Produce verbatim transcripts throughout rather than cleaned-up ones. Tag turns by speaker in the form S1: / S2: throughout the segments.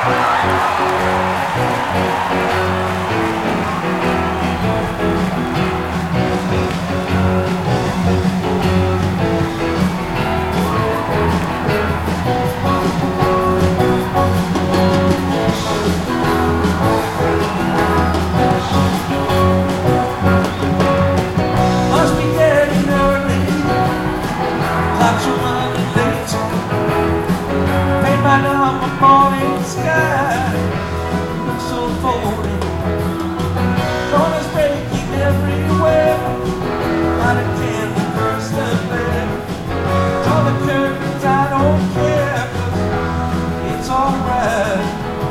S1: Morning sky looks so folded. Dawn is breaking everywhere. Light a candle, curse the bed. Draw the curtains, I don't care, 'cause it's alright.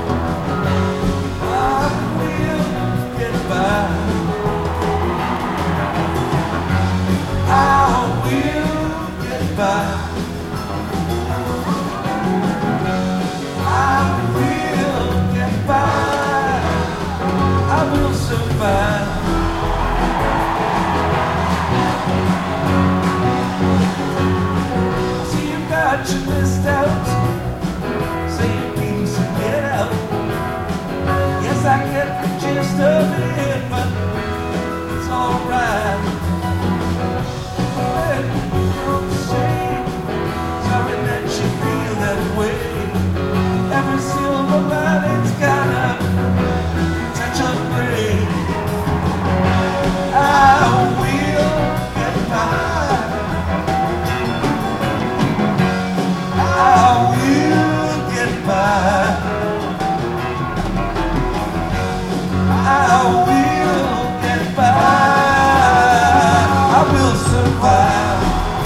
S1: I will get by. I will get by. You missed out, say your piece and get out. Yes, I get the gist of it, but it's alright. Don't say sorry that you feel that way. Every silver lining's got a touch of gray. I will get by. I will get by. I will get by. I will survive.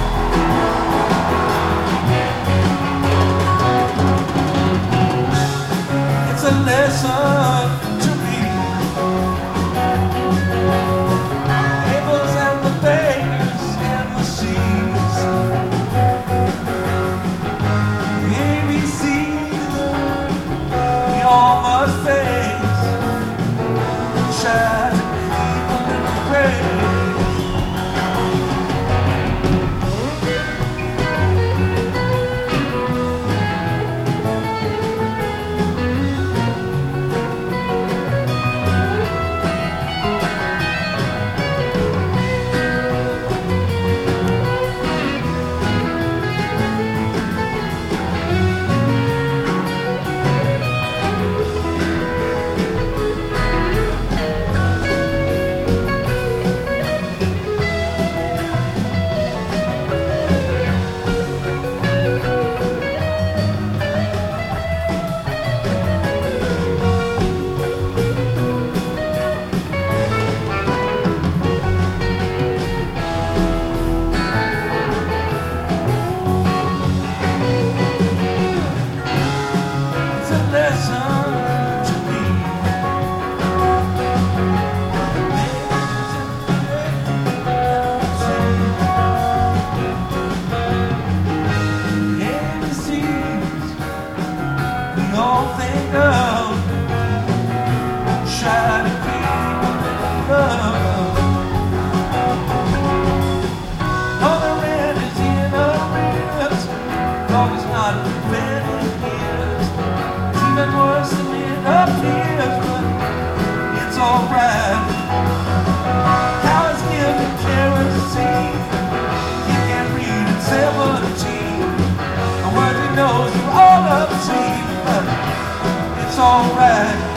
S1: It's a lesson to me. Tables and the beggars and the seas. All must face, try to keep a little grace. Don't think of, try to keep a little love. Oh, the rent is in arrears, dog is not preventing years. It's even worse than it appears, but it's alright. Cows give the kerosene, you can't read at seventeen. The word you know is you're all obscene. It's alright.